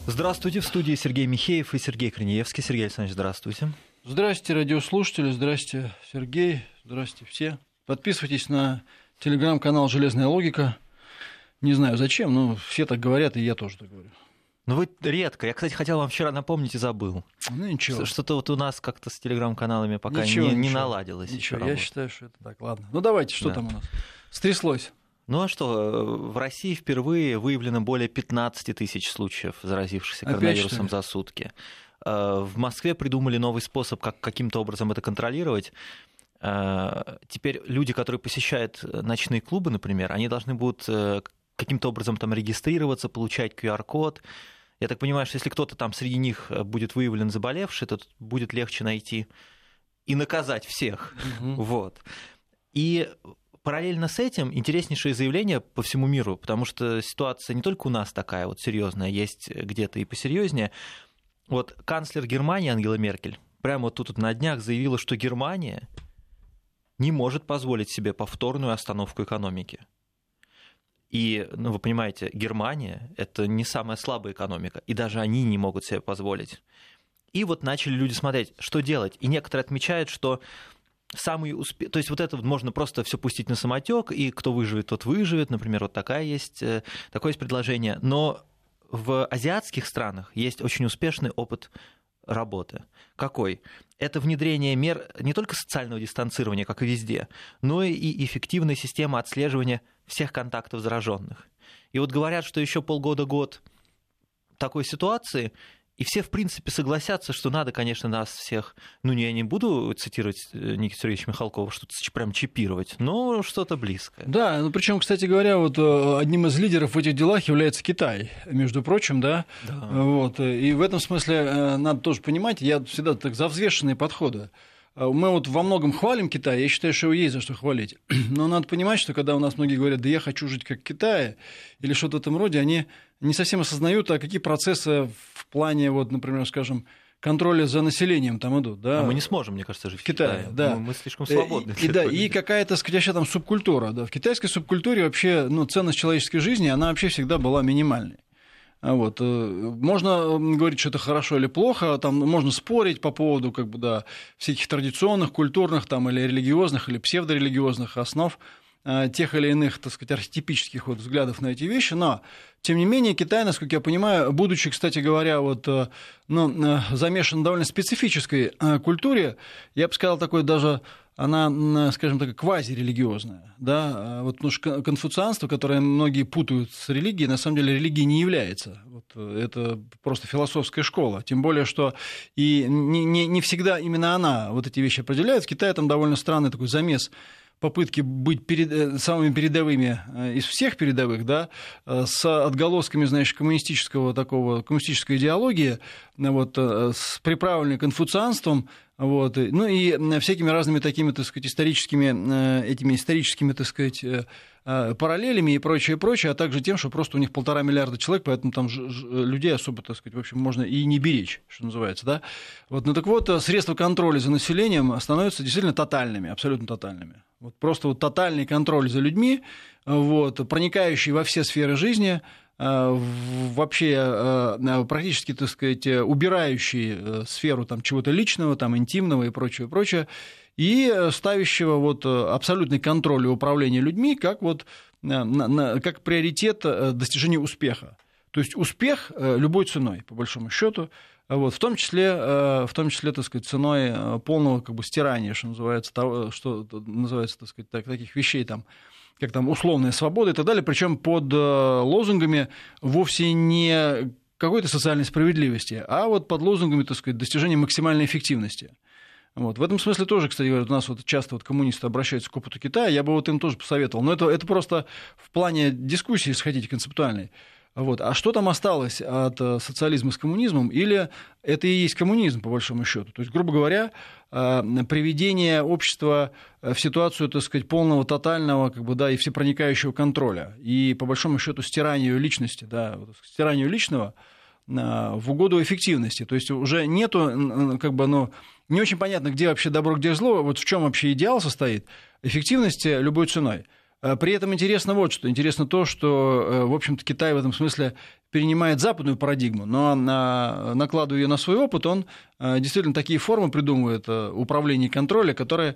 Здравствуйте, в студии Сергей Михеев и Сергей Корнеевский. Сергей Александрович, здравствуйте. Здравствуйте, радиослушатели, здравствуйте, Сергей, здравствуйте все. Подписывайтесь на телеграм-канал «Железная логика». Не знаю зачем, но все так говорят, и я тоже так говорю. Ну вы редко. Я, кстати, хотел вам вчера напомнить и забыл. Ну ничего. Что-то вот у нас как-то с телеграм-каналами пока не наладилось. Ничего, я считаю, что это так. Ладно. Ну давайте, что там у нас? Стряслось. Ну а что, в России впервые выявлено более 15 тысяч случаев, заразившихся коронавирусом за сутки. В Москве придумали новый способ, как каким-то образом это контролировать. Теперь люди, которые посещают ночные клубы, например, они должны будут каким-то образом там регистрироваться, получать QR-код. Я так понимаю, что если кто-то там среди них будет выявлен заболевший, то будет легче найти и наказать всех. Вот. И параллельно с этим интереснейшее заявление по всему миру, потому что ситуация не только у нас такая вот серьезная, есть где-то и посерьезнее. Вот канцлер Германии Ангела Меркель прямо вот тут на днях заявила, что Германия не может позволить себе повторную остановку экономики. И, ну, вы понимаете, Германия – это не самая слабая экономика, и даже они не могут себе позволить. И вот начали люди смотреть, что делать. И некоторые отмечают, что самый успех... То есть вот это можно просто все пустить на самотек, и кто выживет, тот выживет. Например, вот такое есть предложение. Но в азиатских странах есть очень успешный опыт работы. Какой? Это внедрение мер не только социального дистанцирования, как и везде, но и эффективной системы отслеживания всех контактов зараженных. И вот говорят, что еще полгода-год такой ситуации, и все, в принципе, согласятся, что надо, конечно, нас всех, ну, я не буду цитировать Никиту Сергеевича Михалкова, что-то прям чипировать, но что-то близкое. Да, ну, причем, кстати говоря, вот одним из лидеров в этих делах является Китай, между прочим, да. Вот, и в этом смысле надо тоже понимать, я всегда так за взвешенные подходы. Мы вот во многом хвалим Китай, я считаю, что его есть за что хвалить. Но надо понимать, что когда у нас многие говорят, да я хочу жить как в Китае, или что-то в этом роде, они не совсем осознают, а какие процессы в плане, вот, например, скажем, контроля за населением там идут. Да? А мы не сможем, мне кажется, жить в Китае. Да. Мы слишком свободны. И какая-то, сказать, там субкультура. Да. В китайской субкультуре вообще ценность человеческой жизни, она вообще всегда была минимальной. Вот. Можно говорить, что это хорошо или плохо, там можно спорить по поводу всяких традиционных, культурных там, или религиозных, или псевдорелигиозных основ тех или иных, так сказать, архетипических взглядов на эти вещи, но, тем не менее, Китай, насколько я понимаю, будучи, кстати говоря, замешан в довольно специфической культуре, я бы сказал, такой даже она, скажем так, квазирелигиозная. Да? Вот, потому что конфуцианство, которое многие путают с религией, на самом деле религией не является. Вот, это просто философская школа. Тем более, что и не всегда именно она вот эти вещи определяет. В Китае там довольно странный такой замес попытки быть самыми передовыми из всех передовых, да, с отголосками, значит, коммунистической идеологии, вот, с приправленной конфуцианством, вот, ну и всякими разными такими, так сказать, историческими, так сказать, параллелями и прочее, а также тем, что просто у них 1,5 миллиарда человек, поэтому там людей особо, так сказать, в общем, можно и не беречь, что называется, да. Вот, ну так вот, средства контроля за населением становятся действительно тотальными, абсолютно тотальными. Вот просто вот тотальный контроль за людьми, вот, проникающий во все сферы жизни, вообще практически, так сказать, убирающий сферу там, чего-то личного, там, интимного и прочее, и ставящего вот абсолютный контроль и управление людьми как приоритет достижения успеха. То есть успех любой ценой, по большому счету, вот, в том числе, так сказать, ценой полного стирания, что называется, так сказать, таких вещей, там, как там условная свобода и так далее, причем под лозунгами вовсе не какой-то социальной справедливости, а вот под лозунгами, так сказать, достижения максимальной эффективности. Вот. В этом смысле тоже, кстати говоря, у нас часто коммунисты обращаются к опыту Китая, я бы им тоже посоветовал, но это просто в плане дискуссии, сходить концептуальной. Вот. А что там осталось от социализма с коммунизмом? Или это и есть коммунизм, по большому счету? То есть, грубо говоря, приведение общества в ситуацию, так сказать, полного, тотального, и всепроникающего контроля. И, по большому счету, стиранию личности, стиранию личного в угоду эффективности. То есть, уже нету, не очень понятно, где вообще добро, где зло, вот в чем вообще идеал состоит. Эффективности любой ценой. При этом интересно вот что. Интересно то, что, в общем-то, Китай в этом смысле перенимает западную парадигму, но накладывая ее на свой опыт, он действительно такие формы придумывает управления и контроля, которые,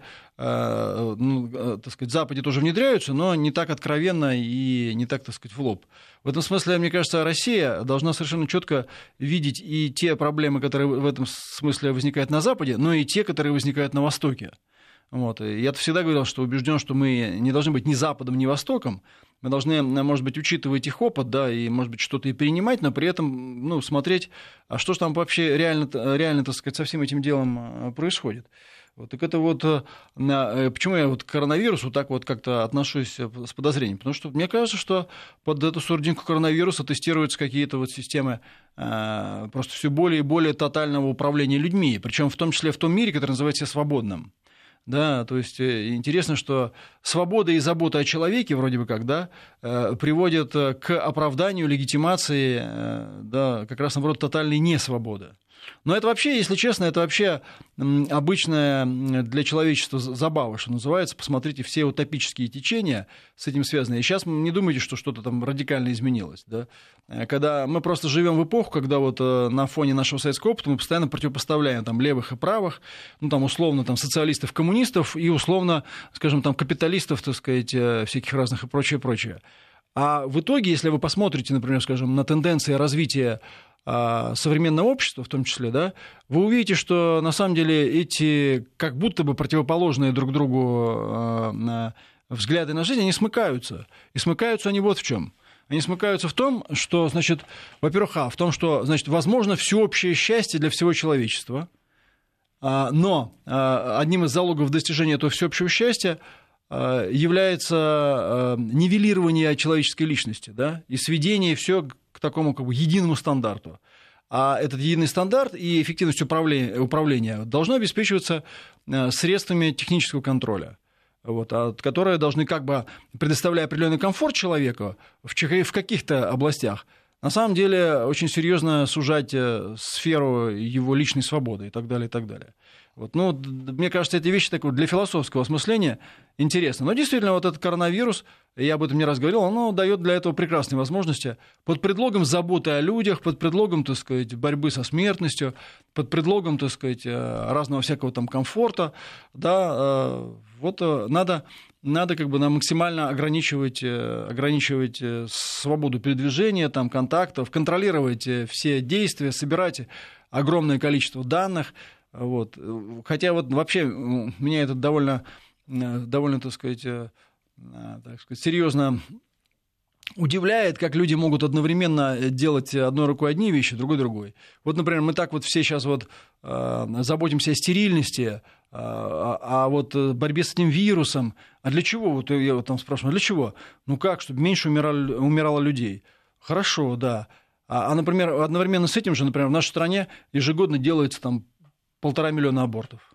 так сказать, в Западе тоже внедряются, но не так откровенно и не так, так сказать, в лоб. В этом смысле, мне кажется, Россия должна совершенно четко видеть и те проблемы, которые в этом смысле возникают на Западе, но и те, которые возникают на Востоке. Вот. Я всегда говорил, что убежден, что мы не должны быть ни Западом, ни Востоком. Мы должны, может быть, учитывать их опыт, да, и, может быть, что-то и перенимать, но при этом смотреть, а что же там вообще реально, так сказать, со всем этим делом происходит. Вот, так это вот почему я вот к коронавирусу так вот как-то отношусь с подозрением? Потому что мне кажется, что под эту сурдинку коронавируса тестируются какие-то вот системы просто все более и более тотального управления людьми, причем в том числе в том мире, который называется свободным. Да, то есть интересно, что свобода и забота о человеке, вроде бы как, да, приводят к оправданию, легитимации, да, как раз, наоборот, тотальной несвободы. Но это вообще, если честно, это вообще обычная для человечества забава, что называется. Посмотрите, все утопические течения с этим связаны. И сейчас не думайте, что что-то там радикально изменилось. Да? Когда мы просто живем в эпоху, когда вот на фоне нашего советского опыта мы постоянно противопоставляем там левых и правых, там условно там социалистов, коммунистов и условно, скажем, там капиталистов, так сказать, всяких разных и прочее. А в итоге, если вы посмотрите, например, скажем, на тенденции развития современного общества, в том числе, да, вы увидите, что на самом деле эти как будто бы противоположные друг другу взгляды на жизнь, они смыкаются. И смыкаются они вот в чем. Они смыкаются в том, что, значит, во-первых, в том, что, значит, возможно всеобщее счастье для всего человечества, но одним из залогов достижения этого всеобщего счастья является нивелирование человеческой личности, да, и сведение все к такому как бы единому стандарту. А этот единый стандарт и эффективность управления должно обеспечиваться средствами технического контроля, вот, которые должны, как бы, предоставляя определенный комфорт человеку в каких-то областях, на самом деле очень серьезно сужать сферу его личной свободы и так далее, и так далее. Вот, мне кажется, эти вещи такого для философского осмысления интересны. Но действительно, вот этот коронавирус, я об этом не раз говорил, он дает для этого прекрасные возможности под предлогом заботы о людях, под предлогом, так сказать, борьбы со смертностью, под предлогом, так сказать, разного всякого там комфорта, да, вот надо как бы максимально ограничивать свободу передвижения, там, контактов, контролировать все действия, собирать огромное количество данных. Вот. Хотя вот вообще меня это довольно, так сказать, серьезно удивляет, как люди могут одновременно делать одной рукой одни вещи, другой. Вот, например, мы так вот все сейчас вот заботимся о стерильности, о вот борьбе с этим вирусом. А для чего? Вот я вот там спрашиваю, для чего? Ну как, чтобы меньше умирало людей? Хорошо, да. Например, одновременно с этим же, например, в нашей стране ежегодно делается там 1,5 миллиона абортов.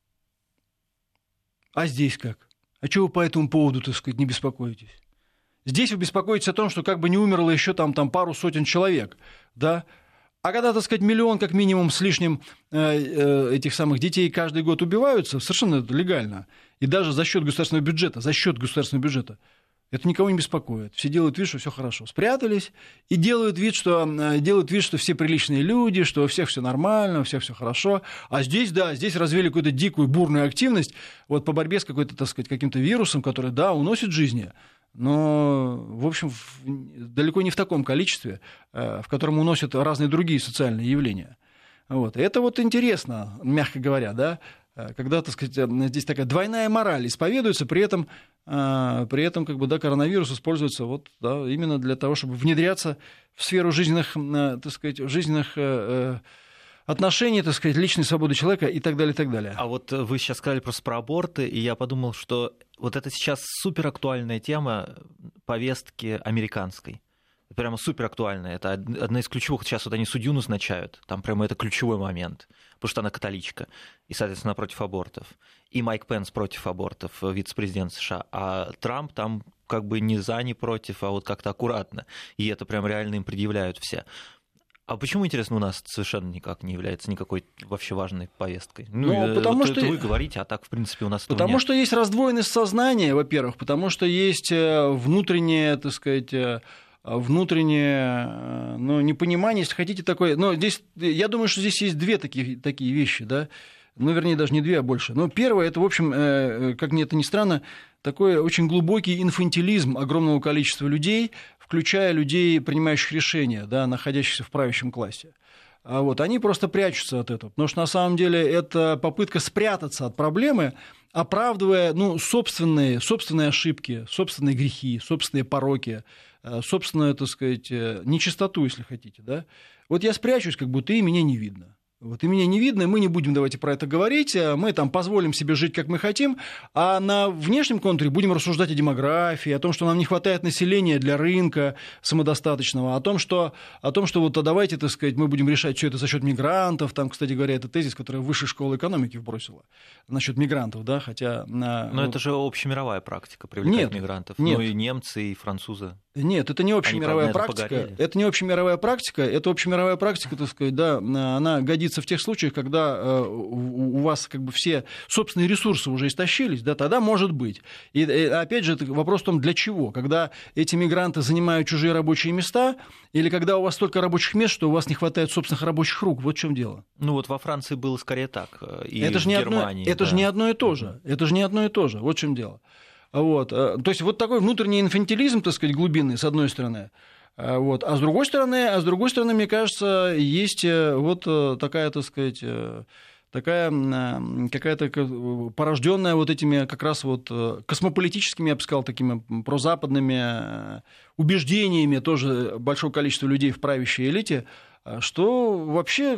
А здесь как? А чего вы по этому поводу, так сказать, не беспокоитесь? Здесь вы беспокоитесь о том, что как бы не умерло еще там пару сотен человек, да? А когда, так сказать, миллион как минимум с лишним этих самых детей каждый год убиваются, совершенно легально, и даже за счет государственного бюджета, это никого не беспокоит. Все делают вид, что все хорошо. Спрятались и делают вид, что все приличные люди, что у всех все нормально, у всех все хорошо. А здесь, да, здесь развили какую-то дикую бурную активность вот по борьбе с какой-то, так сказать, каким-то вирусом, который, да, уносит жизни, но, в общем, далеко не в таком количестве, в котором уносят разные другие социальные явления. Вот. Это вот интересно, мягко говоря, да, когда, так сказать, здесь такая двойная мораль исповедуется, при этом как бы, да, коронавирус используется вот, да, именно для того, чтобы внедряться в сферу жизненных, так сказать, отношений, так сказать, личной свободы человека и так далее, и так далее. А вот вы сейчас сказали просто про аборты, и я подумал, что вот это сейчас суперактуальная тема повестки американской. Прямо суперактуальная. Это одна из ключевых. Сейчас вот они судью назначают. Там прямо это ключевой момент. Потому что она католичка. И, соответственно, против абортов. И Майк Пенс против абортов, вице-президент США. А Трамп там как бы не за, не против, а вот как-то аккуратно. И это прям реально им предъявляют все. А почему, интересно, у нас совершенно никак не является никакой вообще важной повесткой? Потому вот что это вы говорите, а так, в принципе, у нас этого Потому нет. что есть раздвоенность сознания, во-первых, потому что есть внутреннее, так сказать, непонимание, если хотите, такое. Но здесь, я думаю, что здесь есть две такие вещи, да. Вернее, даже не две, а больше. Но первое, это, в общем, как мне это ни странно, такой очень глубокий инфантилизм огромного количества людей, включая людей, принимающих решения, да, находящихся в правящем классе. Они просто прячутся от этого, потому что на самом деле это попытка спрятаться от проблемы, оправдывая собственные ошибки, собственные грехи, собственные пороки, собственную, так сказать, нечистоту, если хотите. Да? Я спрячусь, как будто и меня не видно. И меня не видно, и мы не будем давайте про это говорить, мы там позволим себе жить, как мы хотим, а на внешнем контуре будем рассуждать о демографии, о том, что нам не хватает населения для рынка самодостаточного, о том, что давайте, так сказать, мы будем решать все это за счет мигрантов, там, кстати говоря, это тезис, который Высшая школа экономики вбросила, насчет мигрантов, да, хотя... Но это же общемировая практика, привлекать мигрантов, нет. И немцы, и французы. Нет, это не общемировая практика. Это не общемировая практика. Это общемировая практика, так сказать, да, она годится в тех случаях, когда у вас как бы все собственные ресурсы уже истощились, да, тогда может быть. И опять же, вопрос в том, для чего? Когда эти мигранты занимают чужие рабочие места, или когда у вас столько рабочих мест, что у вас не хватает собственных рабочих рук? Вот в чем дело. Во Франции было скорее так. И это в Германии. Это же не одно и то же. Это же не одно и то же. Вот в чем дело. То есть такой внутренний инфантилизм, так сказать, глубинный, с одной стороны. А с другой стороны, мне кажется, есть такая, так сказать, какая-то порожденная этими как раз космополитическими, я бы сказал, такими прозападными убеждениями тоже большого количества людей в правящей элите, что вообще,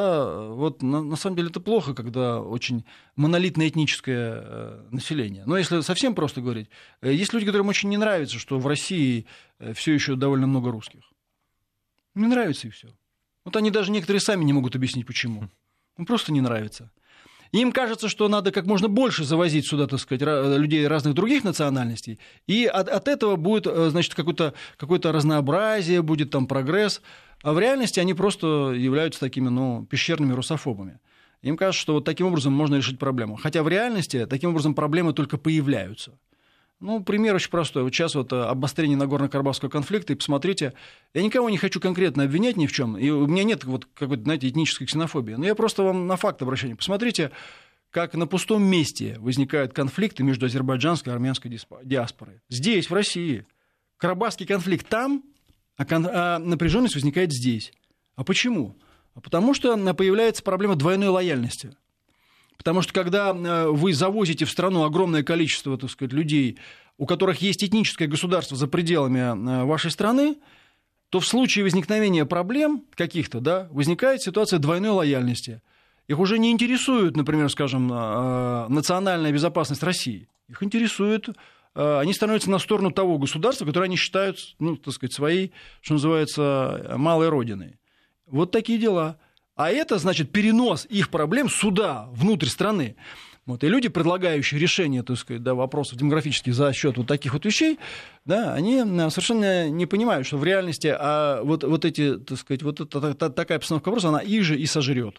на самом деле это плохо, когда очень монолитное этническое население. Но если совсем просто говорить, есть люди, которым очень не нравится, что в России все еще довольно много русских. Не нравится и все. Они даже некоторые сами не могут объяснить, почему. Просто не нравится. Им кажется, что надо как можно больше завозить сюда, так сказать, людей разных других национальностей, и от этого будет, значит, какое-то разнообразие, будет там прогресс. А в реальности они просто являются такими, пещерными русофобами. Им кажется, что таким образом можно решить проблему. Хотя в реальности таким образом проблемы только появляются. Пример очень простой. Сейчас обострение Нагорно-Карабахского конфликта, и посмотрите, я никого не хочу конкретно обвинять ни в чем, и у меня нет какой-то, знаете, этнической ксенофобии, но я просто вам на факт обращаю. Посмотрите, как на пустом месте возникают конфликты между азербайджанской и армянской диаспорой. Здесь, в России. Карабахский конфликт там, а напряженность возникает здесь. А почему? Потому что появляется проблема двойной лояльности. Потому что когда вы завозите в страну огромное количество, так сказать, людей, у которых есть этническое государство за пределами вашей страны, то в случае возникновения проблем каких-то, да, возникает ситуация двойной лояльности. Их уже не интересует, например, скажем, национальная безопасность России. Их интересует, они становятся на сторону того государства, которое они считают, так сказать, своей, что называется, малой родиной. Вот такие дела. А это, значит, перенос их проблем сюда, внутрь страны. И люди, предлагающие решение, так сказать, вопросов демографических за счет таких вещей, да, они совершенно не понимают, что в реальности эти, так сказать, такая постановка вопроса, она их же и сожрет.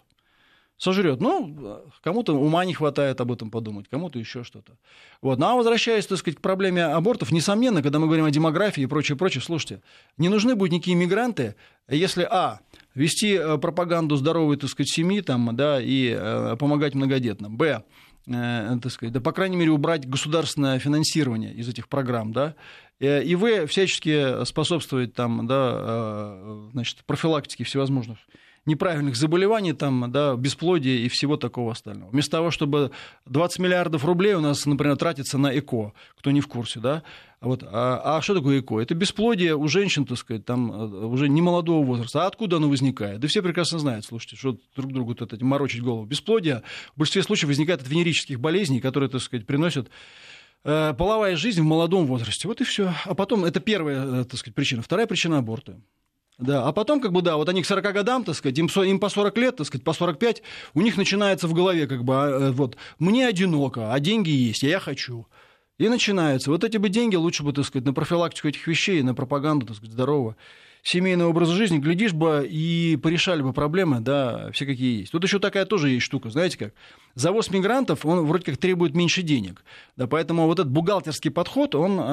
Кому-то ума не хватает об этом подумать, кому-то еще что-то. А возвращаясь, так сказать, к проблеме абортов, несомненно, когда мы говорим о демографии и прочее, слушайте, не нужны будут никакие мигранты, если, вести пропаганду здоровой, так сказать, семьи, и помогать многодетным, так сказать, по крайней мере, убрать государственное финансирование из этих программ, и всячески способствовать значит, профилактике всевозможных неправильных заболеваний, бесплодия и всего такого остального. Вместо того, чтобы 20 миллиардов рублей у нас, например, тратится на ЭКО, кто не в курсе, да? А что такое ЭКО? Это бесплодие у женщин, так сказать, уже не молодого возраста. А откуда оно возникает? Да все прекрасно знают, слушайте, что друг другу морочить голову. Бесплодие в большинстве случаев возникает от венерических болезней, которые, так сказать, приносят половая жизнь в молодом возрасте. Вот и все. А потом, это первая, так сказать, причина. Вторая причина — аборты. Да, а потом, они к 40 годам, так сказать, им по 40 лет, так сказать, по 45, у них начинается в голове, мне одиноко, а деньги есть, а я хочу. И начинается. Эти бы деньги лучше бы, так сказать, на профилактику этих вещей, на пропаганду, так сказать, здорового семейного образа жизни, глядишь бы, и порешали бы проблемы, да, все какие есть. Тут еще такая тоже есть штука, знаете как? Завоз мигрантов, он вроде как требует меньше денег, да, поэтому вот этот бухгалтерский подход,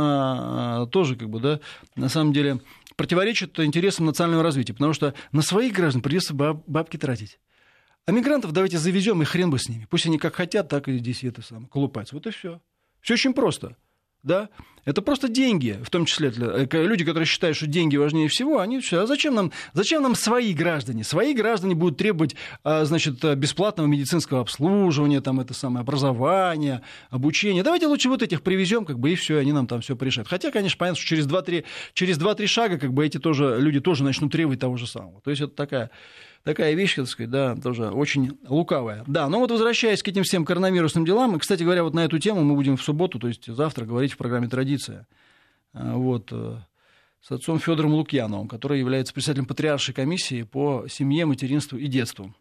он тоже, как бы, да, на самом деле противоречит интересам национального развития, потому что на своих граждан придется бабки тратить. А мигрантов давайте завезем, и хрен бы с ними. Пусть они как хотят, так и здесь колупаются. Вот и все. Все очень просто. Да? Это просто деньги, в том числе люди, которые считают, что деньги важнее всего, они а зачем нам свои граждане? Свои граждане будут требовать, значит, бесплатного медицинского обслуживания, там, это самое, образования, обучения. Давайте лучше вот этих привезем, как бы, и все, они нам там все порешат. Хотя, конечно, понятно, что через 2-3 шага, как бы, эти люди тоже начнут требовать того же самого. То есть это такая вещь, так сказать, да, тоже очень лукавая. Да, но вот возвращаясь к этим всем коронавирусным делам, и, кстати говоря, вот на эту тему мы будем в субботу, то есть завтра, говорить в программе «Традиция», вот, с отцом Федором Лукьяновым, который является председателем патриаршей комиссии по семье, материнству и детству.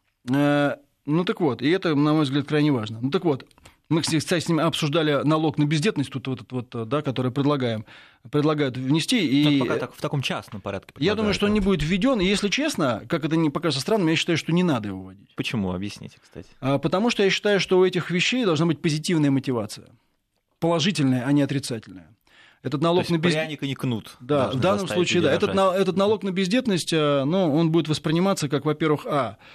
Ну так вот, и это, на мой взгляд, крайне важно. Ну так вот, мы, кстати, с ним обсуждали налог на бездетность, тут вот, да, который предлагают внести. И пока так, в таком частном порядке. Я думаю, что он не будет введен. И если честно, как это не покажется странным, я считаю, что не надо его вводить. Почему? Объясните, кстати. Потому что я считаю, что у этих вещей должна быть позитивная мотивация. Положительная, а не отрицательная. Этот налог на бездетность... пряник и не кнут. Да, в данном случае, да. Этот налог на бездетность, ну, он будет восприниматься как, во-первых,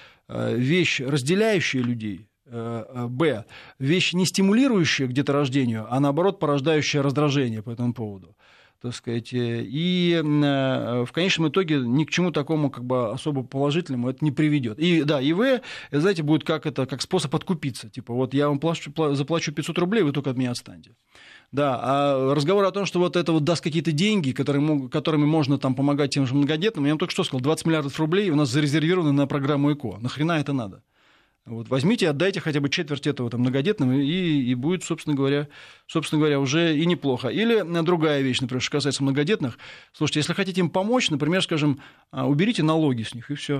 вещь, разделяющая людей, б, вещь, не стимулирующая к деторождению, а наоборот порождающая раздражение по этому поводу, так сказать. И в конечном итоге ни к чему такому, как бы, особо положительному это не приведет. И да, и в, знаете, будет как способ откупиться. Типа, вот я вам заплачу 500 рублей, вы только от меня отстаньте. Да, а разговор о том, что вот это вот даст какие-то деньги, которыми можно там помогать тем же многодетным, я вам только что сказал, 20 миллиардов рублей у нас зарезервированы на программу ЭКО. Нахрена это надо? Вот возьмите, отдайте хотя бы четверть этого там многодетным, и будет, собственно говоря, уже и неплохо. Или другая вещь, например, что касается многодетных. Слушайте, если хотите им помочь, например, скажем, уберите налоги с них, и все.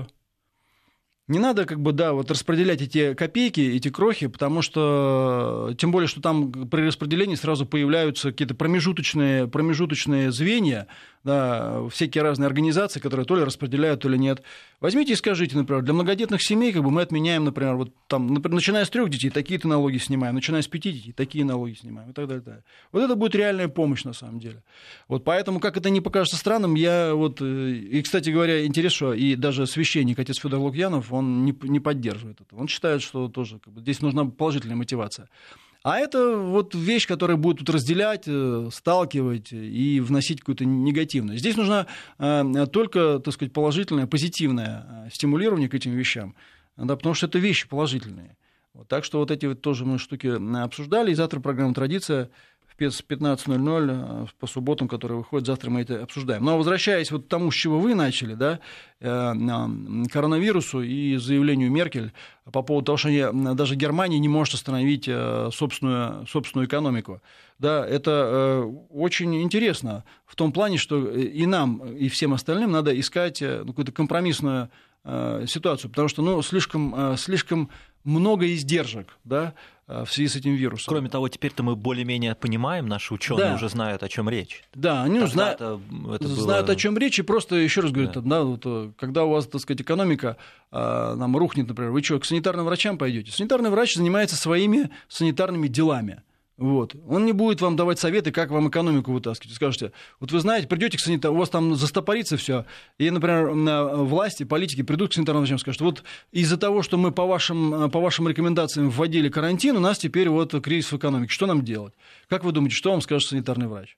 Не надо, как бы, да, вот распределять эти копейки, эти крохи, потому что, тем более, что там при распределении сразу появляются какие-то промежуточные звенья, да, всякие разные организации, которые то ли распределяют, то ли нет. Возьмите и скажите, например, для многодетных семей, как бы, мы отменяем, например, вот там, начиная с 3 детей, такие-то налоги снимаем, начиная с 5 детей, такие налоги снимаем, и так далее, и так далее. Вот это будет реальная помощь, на самом деле. Вот поэтому, как это не покажется странным, я вот, и, кстати говоря, интересно, что и даже священник, отец Федор Лукьянов, он не поддерживает это. Он считает, что тоже, как бы, здесь нужна положительная мотивация. А это вот вещь, которая будет тут разделять, сталкивать и вносить какую-то негативность. Здесь нужна только, так сказать, положительное, позитивное стимулирование к этим вещам, да, потому что это вещи положительные. Вот, так что вот эти вот тоже мы штуки обсуждали, и завтра программа «Традиция» в 15:00 по субботам, которые выходят, завтра мы это обсуждаем. Но возвращаясь вот к тому, с чего вы начали, да, коронавирусу и заявлению Меркель по поводу того, что даже Германия не может остановить собственную экономику. Да, это очень интересно в том плане, что и нам, и всем остальным надо искать какую-то компромиссную ситуацию, потому что слишком много издержек, да, в связи с этим вирусом. Кроме того, теперь-то мы более-менее понимаем, наши ученые уже знают, о чем речь. Да, они знают, о чем речь, и просто, еще раз говорю, да, вот, когда у вас, так сказать, экономика рухнет, например, вы что, к санитарным врачам пойдете? Санитарный врач занимается своими санитарными делами. Вот. Он не будет вам давать советы, как вам экономику вытаскивать. Скажете, вот вы знаете, придете к санитару, у вас там застопорится все, и, например, власти, политики придут к санитарным врачам и скажут, вот из-за того, что мы по вашим рекомендациям вводили карантин, у нас теперь вот кризис в экономике. Что нам делать? Как вы думаете, что вам скажет санитарный врач?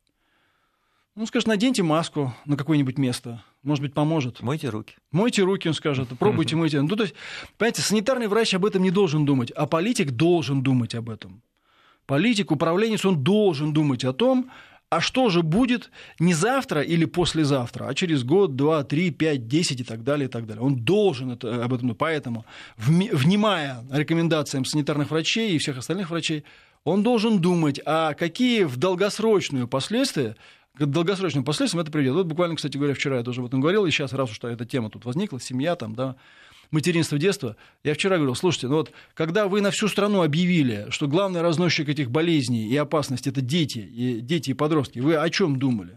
Он скажет, наденьте маску на какое-нибудь место, может быть, поможет. Мойте руки. Мойте руки, он скажет, пробуйте мыть. Ну, то есть, понимаете, санитарный врач об этом не должен думать, а политик должен думать об этом. Политик, управленец, он должен думать о том, а что же будет не завтра или послезавтра, а через год, 2, 3, 5, 10 и так далее, и так далее. Он должен об этом думать. Поэтому, внимая рекомендациям санитарных врачей и всех остальных врачей, он должен думать, а какие в долгосрочные последствия, к долгосрочным последствиям это приведет. Вот буквально, кстати говоря, вчера я тоже об этом говорил, и сейчас, раз уж эта тема тут возникла, семья там, да, материнство, детство, я вчера говорил, слушайте, ну вот, когда вы на всю страну объявили, что главный разносчик этих болезней и опасностей – это дети и подростки, вы о чем думали?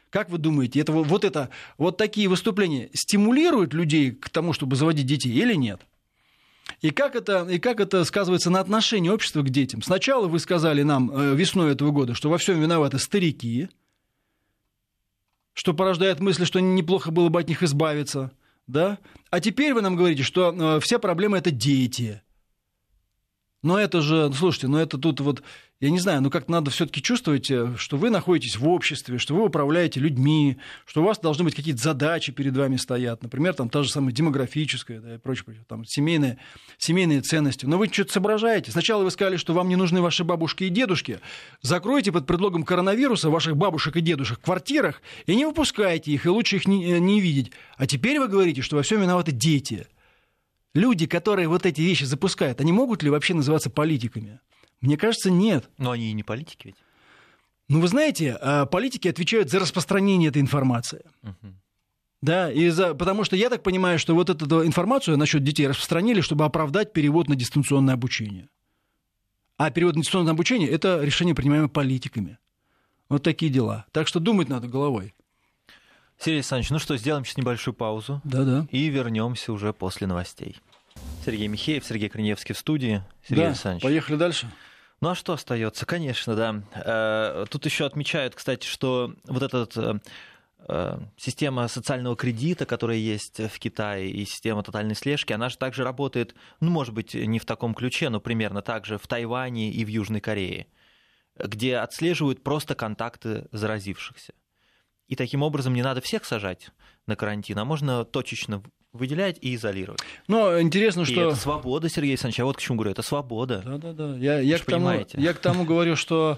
Как вы думаете, вот такие выступления стимулируют людей к тому, чтобы заводить детей или нет? И как это сказывается на отношении общества к детям? Сначала вы сказали нам весной этого года, что во всем виноваты старики, что порождает мысль, что неплохо было бы от них избавиться. Да? А теперь вы нам говорите, что вся проблема – это дети. Но это же, слушайте, это тут вот, я не знаю, как-то надо все-таки чувствовать, что вы находитесь в обществе, что вы управляете людьми, что у вас должны быть какие-то задачи перед вами стоят, например, там та же самая демографическая, да, и прочее, там семейные ценности. Но вы что-то соображаете. Сначала вы сказали, что вам не нужны ваши бабушки и дедушки. Закройте под предлогом коронавируса ваших бабушек и дедушек в квартирах и не выпускайте их, и лучше их не видеть. А теперь вы говорите, что во всем виноваты дети. Люди, которые вот эти вещи запускают, они могут ли вообще называться политиками? Мне кажется, нет. Но они и не политики ведь. Вы знаете, политики отвечают за распространение этой информации. Угу. Да, потому что я так понимаю, что вот эту информацию насчет детей распространили, чтобы оправдать перевод на дистанционное обучение. А перевод на дистанционное обучение – это решение, принимаемое политиками. Вот такие дела. Так что думать надо головой. Сергей Александрович, что, сделаем сейчас небольшую паузу. Да. И вернемся уже после новостей. Сергей Михеев, Сергей Корнеевский в студии. Сергей Александрович. Поехали дальше. А что остается? Конечно, да. Тут еще отмечают, кстати, что вот эта система социального кредита, которая есть в Китае, и система тотальной слежки, она же также работает, может быть, не в таком ключе, но примерно так же в Тайване и в Южной Корее, где отслеживают просто контакты заразившихся. И таким образом не надо всех сажать на карантин, а можно точечно выделять и изолировать. Но интересно, что... это свобода, Сергей Александрович, я вот к чему говорю, это свобода. Да. Я к тому говорю, что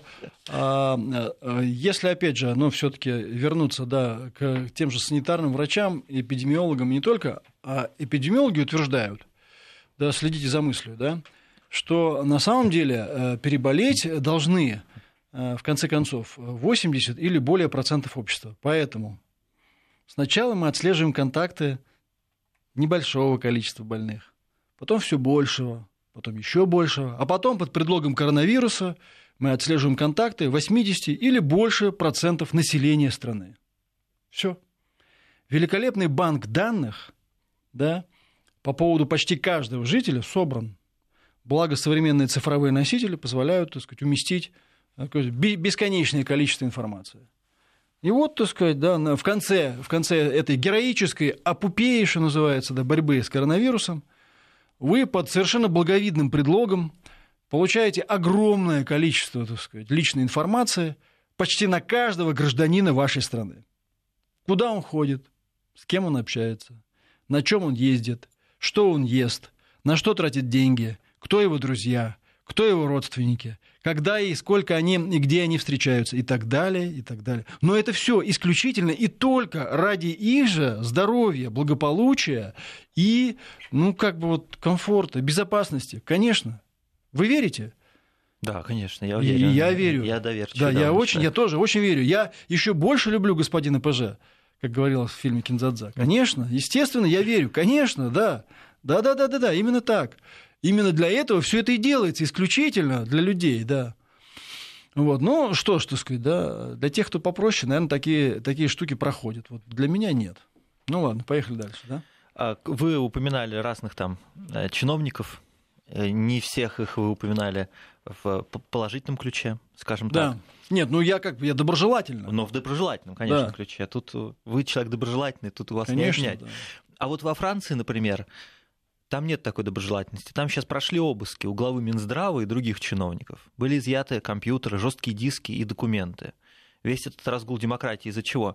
если, опять же, все-таки вернуться к тем же санитарным врачам, эпидемиологам, не только, а эпидемиологи утверждают, следите за мыслью, что на самом деле переболеть должны... в конце концов, 80 или более процентов общества. Поэтому сначала мы отслеживаем контакты небольшого количества больных, потом все большего, потом еще большего, а потом под предлогом коронавируса мы отслеживаем контакты 80 или больше процентов населения страны. Все. Великолепный банк данных, по поводу почти каждого жителя собран. Благо современные цифровые носители позволяют, уместить бесконечное количество информации. И вот, в конце этой героической апупеи, что называется, борьбы с коронавирусом, вы под совершенно благовидным предлогом получаете огромное количество, личной информации почти на каждого гражданина вашей страны. Куда он ходит, с кем он общается, на чем он ездит, что он ест, на что тратит деньги, кто его друзья, кто его родственники, когда и сколько они, и где они встречаются, и так далее, и так далее. Но это все исключительно и только ради их же здоровья, благополучия и, комфорта, безопасности. Конечно. Вы верите? Да, конечно, я уверен. Я верю. Я доверчивый. Да, я тоже очень верю. Я еще больше люблю господина ПЖ, как говорилось в фильме «Кинзадза». Конечно, естественно, я верю. Конечно, да. Да, именно так. Именно для этого все это и делается, исключительно для людей, да. Вот. Что ж, для тех, кто попроще, наверное, такие штуки проходят. Вот для меня нет. Ладно, поехали дальше, да. Вы упоминали разных там чиновников, не всех их вы упоминали в положительном ключе, скажем так. Да. Нет, я доброжелательно. Но в доброжелательном, конечно, ключе. Тут вы человек доброжелательный, тут у вас не отнять. Да. А вот во Франции, например, там нет такой доброжелательности. Там сейчас прошли обыски у главы Минздрава и других чиновников. Были изъяты компьютеры, жесткие диски и документы. Весь этот разгул демократии из-за чего?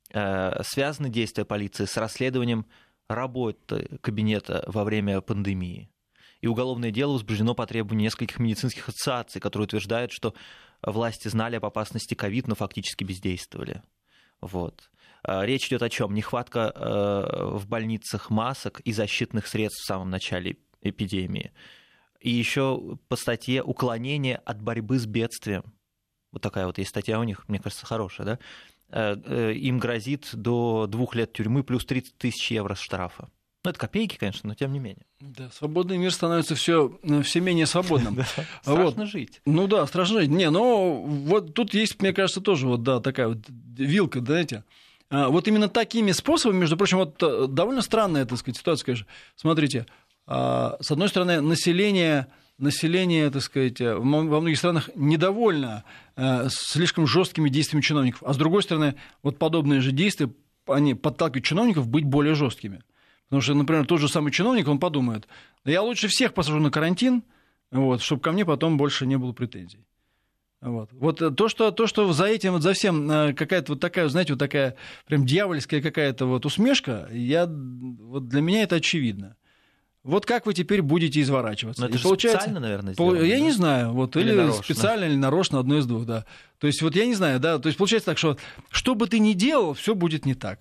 Связаны действия полиции с расследованием работы кабинета во время пандемии. И уголовное дело возбуждено по требованию нескольких медицинских ассоциаций, которые утверждают, что власти знали об опасности ковид, но фактически бездействовали. Вот. Речь идет о чем? Нехватка в больницах масок и защитных средств в самом начале эпидемии. И еще по статье «Уклонение от борьбы с бедствием». Вот такая вот есть статья у них, мне кажется, хорошая, да? Им грозит до 2 лет тюрьмы плюс 30 тысяч евро штрафа. Ну, это копейки, конечно, но тем не менее. Да, свободный мир становится все менее свободным. Страшно жить. Ну да, страшно жить. Не, но вот тут есть, мне кажется, тоже вот, да, такая вот вилка, знаете. Вот именно такими способами, между прочим, вот довольно странная, так сказать, ситуация, конечно. Смотрите, с одной стороны, население, так сказать, во многих странах недовольно слишком жесткими действиями чиновников, а с другой стороны, вот подобные же действия, они подталкивают чиновников быть более жесткими. Потому что, например, тот же самый чиновник, он подумает, да я лучше всех посажу на карантин, вот, чтобы ко мне потом больше не было претензий. Вот то, что за этим, вот за всем какая-то вот такая, знаете, вот такая прям дьявольская какая-то вот усмешка, вот для меня это очевидно. Вот как вы теперь будете изворачиваться? Но это же специально, наверное, сделано. Я не знаю, вот, или нарочно. Специально, или нарочно, одно из двух, да. То есть вот я не знаю, да, то есть получается так, что бы ты ни делал, все будет не так.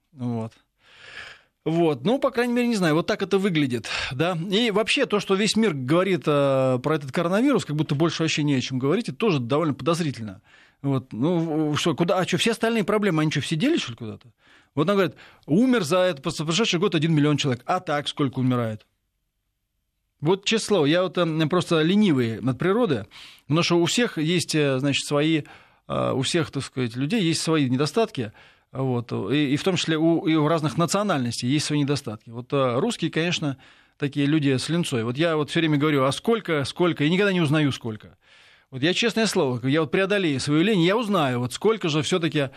Ну, по крайней мере, не знаю, вот так это выглядит, да. И вообще то, что весь мир говорит про этот коронавирус, как будто больше вообще не о чем говорить, это тоже довольно подозрительно. Ну, что, куда, все остальные проблемы, они что, все делись, что ли, куда-то? Вот она говорит, умер за прошедший год 1 миллион человек, а так сколько умирает? Вот, честное слово, я вот просто ленивый от природы, потому что у всех есть, значит, у всех, так сказать, людей есть свои недостатки. И в том числе у разных национальностей есть свои недостатки. Вот русские, конечно, такие люди с линцой. Вот я вот все время говорю, а сколько, я никогда не узнаю сколько. Вот я, честное слово, я вот преодолею свою лень, я узнаю, вот сколько же все-таки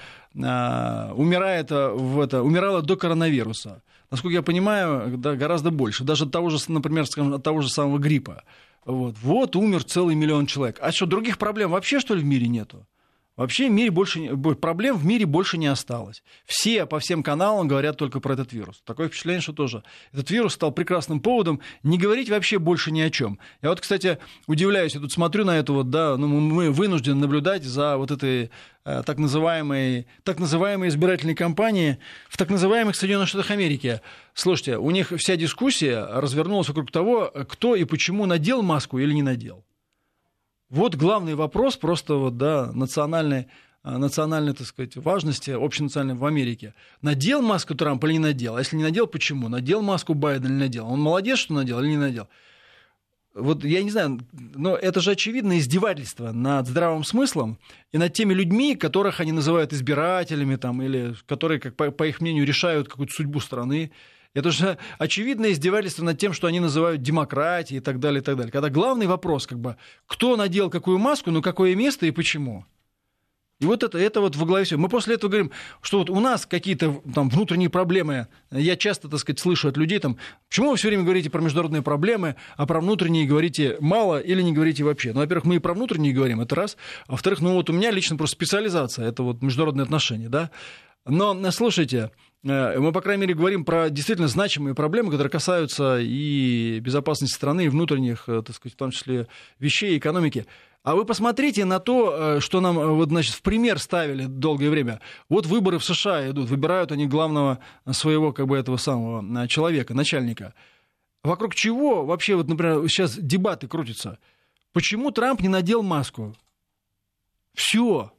умирало до коронавируса. Насколько я понимаю, да, гораздо больше. Даже от того же, например, скажем, от того же самого гриппа. Вот умер целый 1 миллион человек. А что, других проблем вообще, что ли, в мире нету? Вообще проблем в мире больше не осталось. Все по всем каналам говорят только про этот вирус. Такое впечатление, что тоже этот вирус стал прекрасным поводом не говорить вообще больше ни о чем. Я вот, кстати, удивляюсь, я тут смотрю на это, мы вынуждены наблюдать за вот этой так называемой избирательной кампанией в так называемых Соединенных Штатах Америки. Слушайте, у них вся дискуссия развернулась вокруг того, кто и почему надел маску или не надел. Вот главный вопрос просто национальной, так сказать, важности, общенациональной в Америке. Надел маску Трамп или не надел? А если не надел, почему? Надел маску Байден или не надел? Он молодец, что надел или не надел? Вот я не знаю, но это же очевидное издевательство над здравым смыслом и над теми людьми, которых они называют избирателями, там, или которые, как по их мнению, решают какую-то судьбу страны. Это же очевидное издевательство над тем, что они называют демократией и так далее, и так далее. Когда главный вопрос, кто надел какую маску, на какое место и почему. И вот это вот во главе всего. Мы после этого говорим, что вот у нас какие-то там внутренние проблемы. Я часто, так сказать, слышу от людей, почему вы все время говорите про международные проблемы, а про внутренние говорите мало или не говорите вообще. Ну, во-первых, мы и про внутренние говорим, это раз. А во-вторых, у меня лично просто специализация, это вот международные отношения, да. Но, слушайте, мы, по крайней мере, говорим про действительно значимые проблемы, которые касаются и безопасности страны, и внутренних, так сказать, в том числе вещей, экономики. А вы посмотрите на то, что нам в пример ставили долгое время. Вот выборы в США идут, выбирают они главного своего этого самого человека, начальника. Вокруг чего вообще, например, сейчас дебаты крутятся? Почему Трамп не надел маску? Все.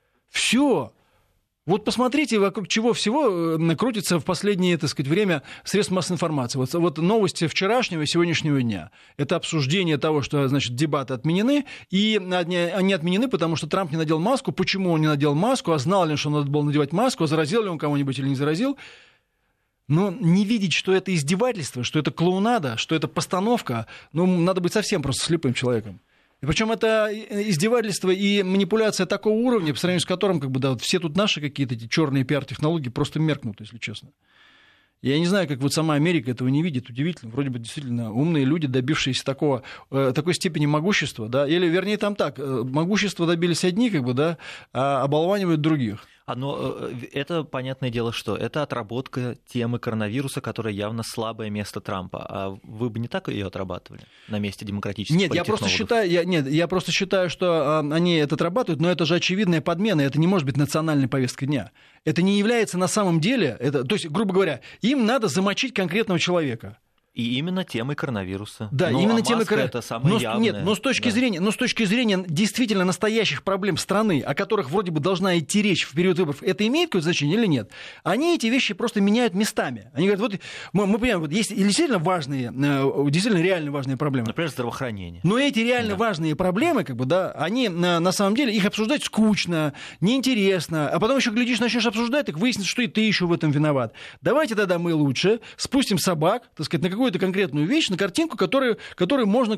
Вот посмотрите, вокруг чего всего крутится в последнее, так сказать, время средств массовой информации. Вот новости вчерашнего и сегодняшнего дня. Это обсуждение того, что, значит, дебаты отменены, и они отменены, потому что Трамп не надел маску. Почему он не надел маску? А знал ли он, что надо было надевать маску? А заразил ли он кого-нибудь или не заразил? Но не видеть, что это издевательство, что это клоунада, что это постановка, надо быть совсем просто слепым человеком. И причем это издевательство и манипуляция такого уровня, по сравнению с которым все тут наши какие-то эти черные пиар-технологии просто меркнут, если честно. Я не знаю, как сама Америка этого не видит, удивительно. Вроде бы действительно умные люди, добившиеся такой степени могущества, да, или вернее там так, могущества добились одни, а оболванивают других. Но это, понятное дело, что это отработка темы коронавируса, которая явно слабое место Трампа. А вы бы не так ее отрабатывали на месте демократических политтехнологов? Я просто считаю, что они это отрабатывают, но это же очевидная подмена, это не может быть национальной повесткой дня. Это не является на самом деле, то есть, грубо говоря, им надо замочить конкретного человека. И именно темой коронавируса. Да, именно темой коронавируса. Это самое явное. Нет, но с точки зрения действительно настоящих проблем страны, о которых вроде бы должна идти речь в период выборов, это имеет какое-то значение или нет? Они эти вещи просто меняют местами. Они говорят, вот мы понимаем, вот есть действительно важные, действительно реально важные проблемы. Например, здравоохранение. Но эти реально важные проблемы, они на самом деле, их обсуждать скучно, неинтересно, а потом еще, глядишь, начнешь обсуждать, так выяснится, что и ты еще в этом виноват. Давайте тогда мы лучше спустим собак, так сказать, на какую-то конкретную вещь, на картинку, которую можно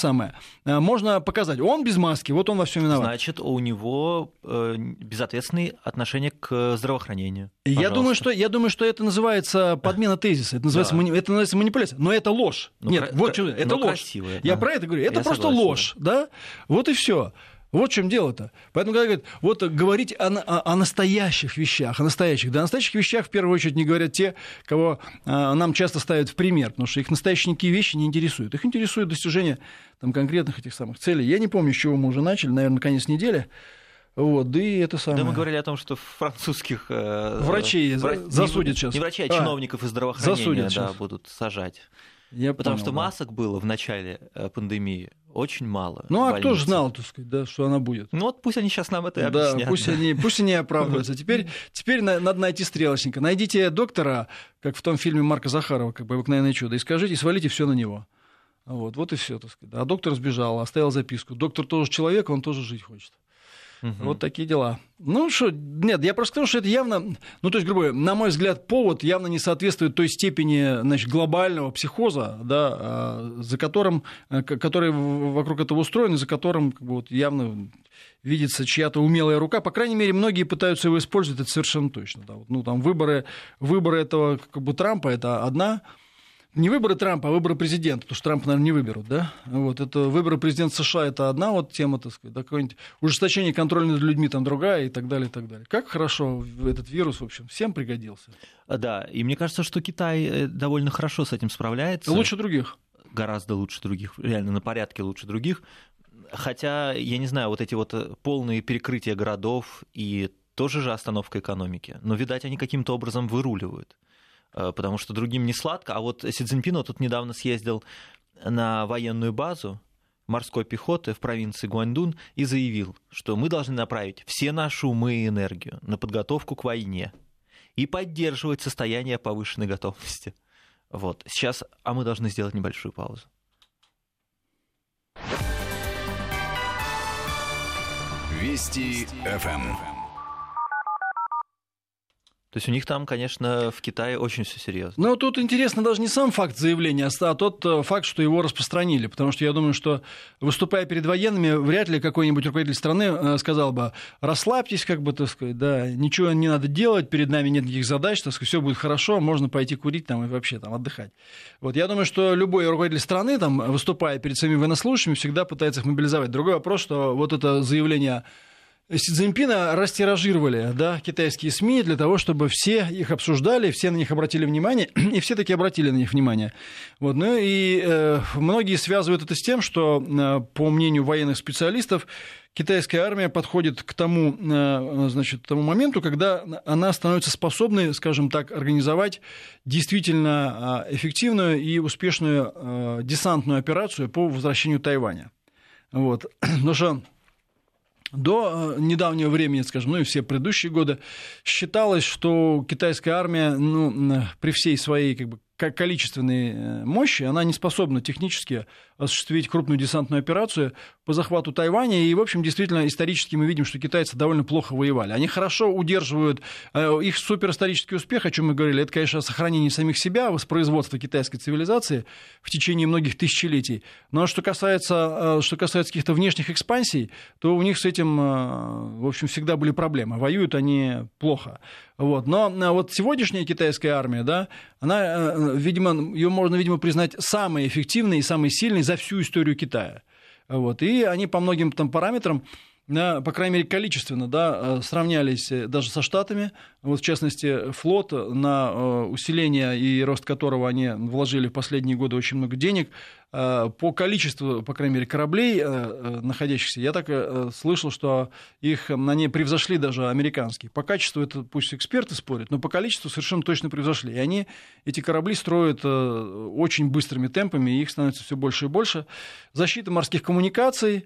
можно показать. Он без маски, вот он во всем виноват. Значит, у него безответственные отношения к здравоохранению. Я думаю, что это называется подмена тезиса, это называется манипуляция, но это ложь. Нет, вот что это ложь. Красивая, я про это говорю, это просто согласен, ложь, да? Вот и все. Вот в чем дело-то. Поэтому, когда говорят, вот говорить о настоящих вещах, о настоящих вещах в первую очередь не говорят те, кого нам часто ставят в пример, потому что их настоящие никакие вещи не интересуют. Их интересует достижение конкретных этих самых целей. Я не помню, с чего мы уже начали, наверное, конец недели. Вот, да и это самое. Да, мы говорили о том, что французских врачей засудят сейчас. Не врачей, а чиновников из здравоохранения будут сажать. Потому что масок было в начале пандемии очень мало. Ну, а кто же знал, так сказать, да, что она будет? Ну, вот пусть они сейчас нам это и объяснят. Да, пусть они оправдываются. Теперь надо найти стрелочника. Найдите доктора, как в том фильме Марка Захарова, как бы «Обыкновенное чудо», и скажите, свалите все на него. Вот и все, так сказать. А доктор сбежал, оставил записку. Доктор тоже человек, он тоже жить хочет. Вот такие дела. Ну что, нет, я просто скажу, что это явно, то есть, грубо говоря, на мой взгляд, повод явно не соответствует той степени, значит, глобального психоза, да, который вокруг этого устроен, и за которым явно видится чья-то умелая рука. По крайней мере, многие пытаются его использовать, это совершенно точно. Да. Там выборы этого Трампа — это одна. Не выборы Трампа, а выборы президента, потому что Трампа, наверное, не выберут, да? Вот, это выборы президента США — это одна тема, так сказать, да, какое-нибудь ужесточение контроля над людьми там другая и так далее, и так далее. Как хорошо этот вирус, в общем, всем пригодился. Да, и мне кажется, что Китай довольно хорошо с этим справляется. Лучше других. Гораздо лучше других, реально на порядке лучше других. Хотя, я не знаю, вот эти полные перекрытия городов и тоже же остановка экономики, но, видать, они каким-то образом выруливают. Потому что другим не сладко. А вот Си Цзиньпин тут недавно съездил на военную базу морской пехоты в провинции Гуандун и заявил, что мы должны направить все наши умы и энергию на подготовку к войне и поддерживать состояние повышенной готовности. Вот. Сейчас, мы должны сделать небольшую паузу. Вести ФМ. То есть у них там, конечно, в Китае очень все серьезно. Но тут интересно даже не сам факт заявления, а тот факт, что его распространили. Потому что я думаю, что, выступая перед военными, вряд ли какой-нибудь руководитель страны сказал бы: расслабьтесь, так сказать, да, ничего не надо делать, перед нами нет никаких задач, так сказать, все будет хорошо, можно пойти курить там, и вообще там, отдыхать. Вот, я думаю, что любой руководитель страны, там, выступая перед своими военнослужащими, всегда пытается их мобилизовать. Другой вопрос, что вот это заявление Си Цзиньпина растиражировали, да, китайские СМИ для того, чтобы все их обсуждали, все на них обратили внимание, и все таки обратили на них внимание. Вот, многие связывают это с тем, что, по мнению военных специалистов, китайская армия подходит к тому моменту, когда она становится способной, скажем так, организовать действительно эффективную и успешную десантную операцию по возвращению Тайваня. Вот. Потому что до недавнего времени, скажем, и все предыдущие годы, считалось, что китайская армия, при всей своей количественной мощи, она не способна технически осуществить крупную десантную операцию по захвату Тайваня. И, в общем, действительно, исторически мы видим, что китайцы довольно плохо воевали. Они хорошо удерживают их суперисторический успех, о чем мы говорили. Это, конечно, сохранение самих себя, воспроизводство китайской цивилизации в течение многих тысячелетий. Но что касается каких-то внешних экспансий, то у них с этим, в общем, всегда были проблемы. Воюют они плохо. Вот. Но вот сегодняшняя китайская армия, да, она, ее можно, признать самой эффективной и самой сильной за всю историю Китая. Вот. И они по многим там параметрам, по крайней мере, количественно, да, сравнялись даже со Штатами. Вот, в частности, флот, на усиление и рост которого они вложили в последние годы очень много денег, по количеству, по крайней мере, кораблей, находящихся, я так слышал, что они превзошли даже американские. По качеству это пусть эксперты спорят, но по количеству совершенно точно превзошли. И эти корабли строят очень быстрыми темпами, и их становится все больше и больше. Защита морских коммуникаций,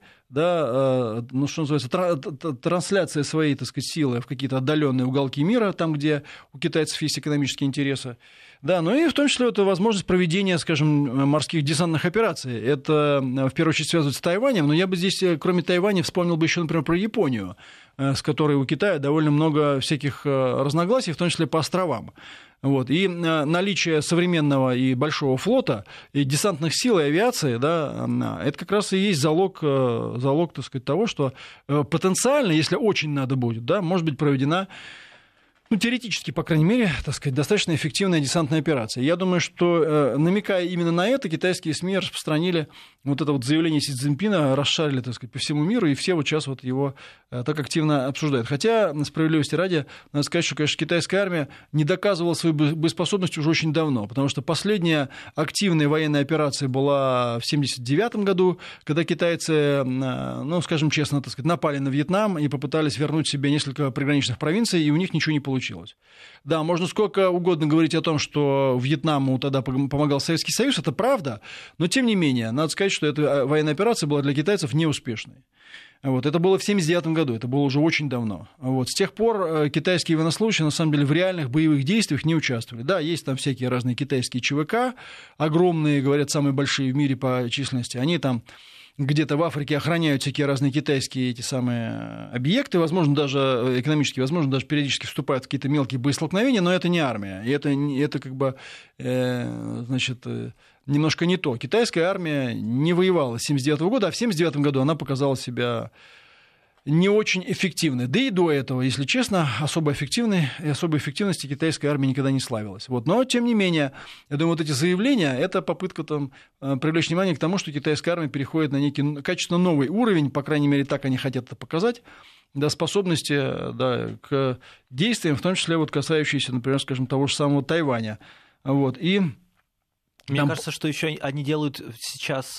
да, ну, что называется, трансляция своей, так сказать, силы в какие-то отдаленные уголки мира, там, где у китайцев есть экономические интересы. Да, ну и в том числе это возможность проведения, скажем, морских десантных операций. Это, в первую очередь, связывается с Тайванем, но я бы здесь, кроме Тайваня, вспомнил бы еще, например, про Японию, с которой у Китая довольно много всяких разногласий, в том числе по островам. Вот. И наличие современного и большого флота, и десантных сил, и авиации, да, это как раз и есть залог, так сказать, того, что потенциально, если очень надо будет, да, может быть проведена, ну, теоретически, по крайней мере, так сказать, достаточно эффективная десантная операция. Я думаю, что, намекая именно на это, китайские СМИ распространили вот это вот заявление Си Цзиньпина, расшарили, так сказать, по всему миру, и все вот сейчас вот его так активно обсуждают. Хотя, справедливости ради, надо сказать, что, конечно, китайская армия не доказывала свою боеспособность уже очень давно, потому что последняя активная военная операция была в 1979 году, когда китайцы, ну, скажем честно, так сказать, напали на Вьетнам и попытались вернуть себе несколько приграничных провинций, и у них ничего не получилось. Да, можно сколько угодно говорить о том, что Вьетнаму тогда помогал Советский Союз, это правда, но тем не менее, надо сказать, что эта военная операция была для китайцев неуспешной. Вот, это было в 1979 году, это было уже очень давно. Вот, с тех пор китайские военнослужащие, на самом деле, в реальных боевых действиях не участвовали. Да, есть там всякие разные китайские ЧВК, огромные, говорят, самые большие в мире по численности, они там где-то в Африке охраняют всякие разные китайские эти самые объекты, возможно, даже экономические, возможно, даже периодически вступают в какие-то мелкие боестолкновения, но это не армия. И это как бы, значит, немножко не то. Китайская армия не воевала с 1979 года, а в 1979 году она показала себя не очень эффективной. Да и до этого, если честно, особой эффективности китайская армия никогда не славилась. Вот. Но, тем не менее, я думаю, вот эти заявления, это попытка там привлечь внимание к тому, что китайская армия переходит на некий качественно новый уровень, по крайней мере, так они хотят это показать, да, способности, да, к действиям, в том числе вот касающиеся, например, скажем, того же самого Тайваня. Вот. И мне кажется, что еще они делают сейчас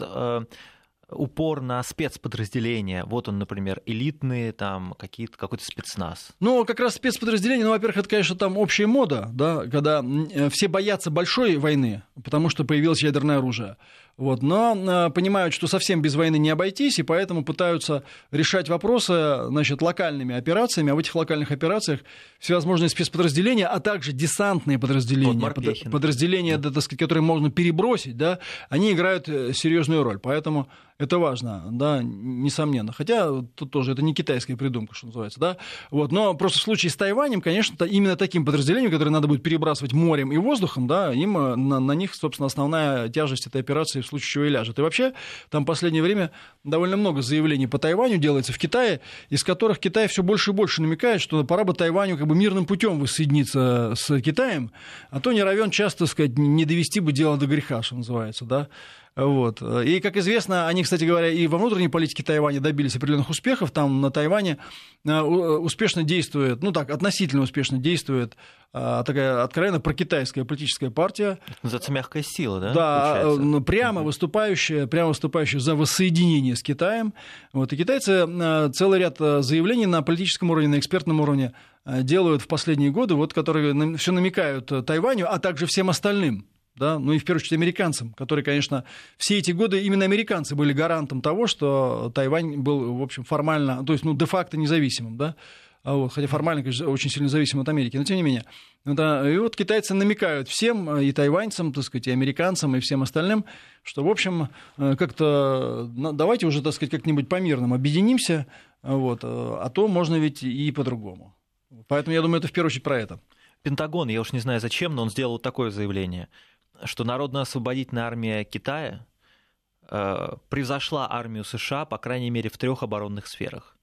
упор на спецподразделения. Вот он, например, элитные, там какой-то спецназ. Ну, как раз спецподразделения, ну, во-первых, это, конечно, там общая мода, да, когда все боятся большой войны, потому что появилось ядерное оружие. Вот, но понимают, что совсем без войны не обойтись, и поэтому пытаются решать вопросы, значит, локальными операциями, а в этих локальных операциях всевозможные спецподразделения, а также десантные подразделения, подразделения, да, так сказать, которые можно перебросить, да, они играют серьезную роль, поэтому это важно, да, несомненно. Хотя тут тоже это не китайская придумка, что называется, да. Вот, но просто в случае с Тайванем, конечно, именно таким подразделением, которое надо будет перебрасывать морем и воздухом, да, им на них, собственно, основная тяжесть этой операции в случае чего и ляжет. И вообще, там в последнее время довольно много заявлений по Тайваню делается в Китае, из которых Китай все больше и больше намекает, что пора бы Тайваню как бы мирным путем воссоединиться с Китаем, а то не равен часто, так сказать, не довести бы дело до греха, что называется, да. Вот. И, как известно, они, кстати говоря, и во внутренней политике Тайваня добились определенных успехов. Там на Тайване успешно действует, ну так, относительно успешно действует такая откровенно прокитайская политическая партия. Это называется мягкая сила, да? Да, прямо выступающая за воссоединение с Китаем. Вот. И китайцы целый ряд заявлений на политическом уровне, на экспертном уровне делают в последние годы, вот, которые все намекают Тайваню, а также всем остальным. Да, ну и в первую очередь американцам, которые, конечно, все эти годы именно американцы были гарантом того, что Тайвань был, в общем, формально, то есть, ну, де-факто независимым, да, вот, хотя формально, конечно, очень сильно зависим от Америки, но тем не менее. Да, и вот китайцы намекают всем, и тайваньцам, так сказать, и американцам, и всем остальным, что, в общем, как-то давайте уже, так сказать, как-нибудь по-мирному объединимся, вот, а то можно ведь и по-другому. Поэтому я думаю, это в первую очередь про это. Пентагон, я уж не знаю зачем, но он сделал такое заявление, что Народно-освободительная армия Китая превзошла армию США, по крайней мере, в 3 оборонных сферах.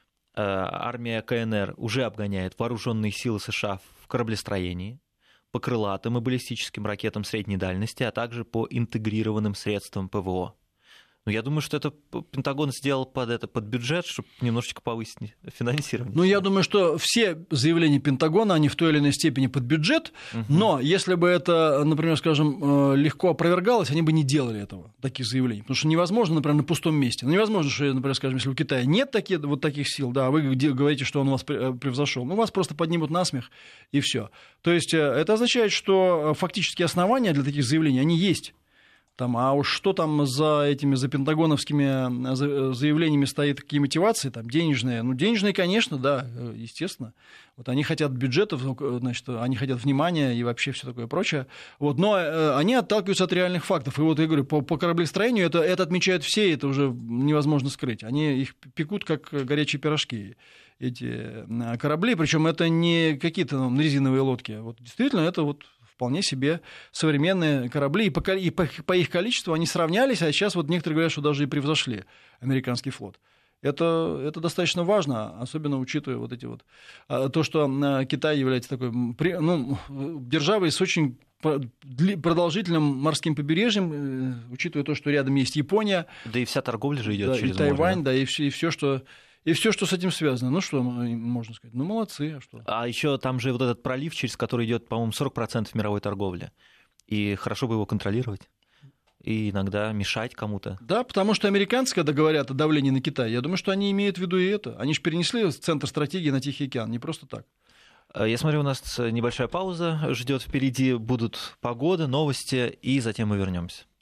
Армия КНР уже обгоняет вооруженные силы США в кораблестроении, по крылатым и баллистическим ракетам средней дальности, а также по интегрированным средствам ПВО. Но Ну, я думаю, что это Пентагон сделал под бюджет, чтобы немножечко повысить финансирование. Ну, я думаю, что все заявления Пентагона, они в той или иной степени под бюджет, но если бы это, например, скажем, легко опровергалось, они бы не делали этого, таких заявлений. Потому что невозможно, например, на пустом месте. Ну, невозможно, что, например, скажем, если у Китая нет таких сил, да, а вы говорите, что он у вас превзошел, ну, вас просто поднимут на смех, и все. То есть это означает, что фактически основания для таких заявлений, они есть. А уж что там за пентагоновскими заявлениями стоит, какие мотивации, там, денежные? Ну, денежные, конечно, да, естественно. Вот они хотят бюджетов, значит, они хотят внимания и вообще все такое прочее. Вот, но они отталкиваются от реальных фактов. И вот я говорю, по кораблестроению это отмечают все, это уже невозможно скрыть. Они их пекут, как горячие пирожки, эти корабли. Причем это не какие-то резиновые лодки. Вот, действительно, это вот вполне себе современные корабли, и по их количеству они сравнялись, а сейчас вот некоторые говорят, что даже и превзошли американский флот. Это достаточно важно, особенно учитывая вот эти вот то, что Китай является такой державой с очень продолжительным морским побережьем, учитывая то, что рядом есть Япония. Да и вся торговля же идет через море. И Тайвань, да, и все, что с этим связано. Ну, что можно сказать? Ну, молодцы, а что? А еще там же вот этот пролив, через который идет, по-моему, 40% мировой торговли. И хорошо бы его контролировать. И иногда мешать кому-то. Да, потому что американцы, когда говорят о давлении на Китай, я думаю, что они имеют в виду и это. Они же перенесли центр стратегии на Тихий океан, не просто так. Я смотрю, у нас небольшая пауза ждет впереди. Будут погода, новости, и затем мы вернемся.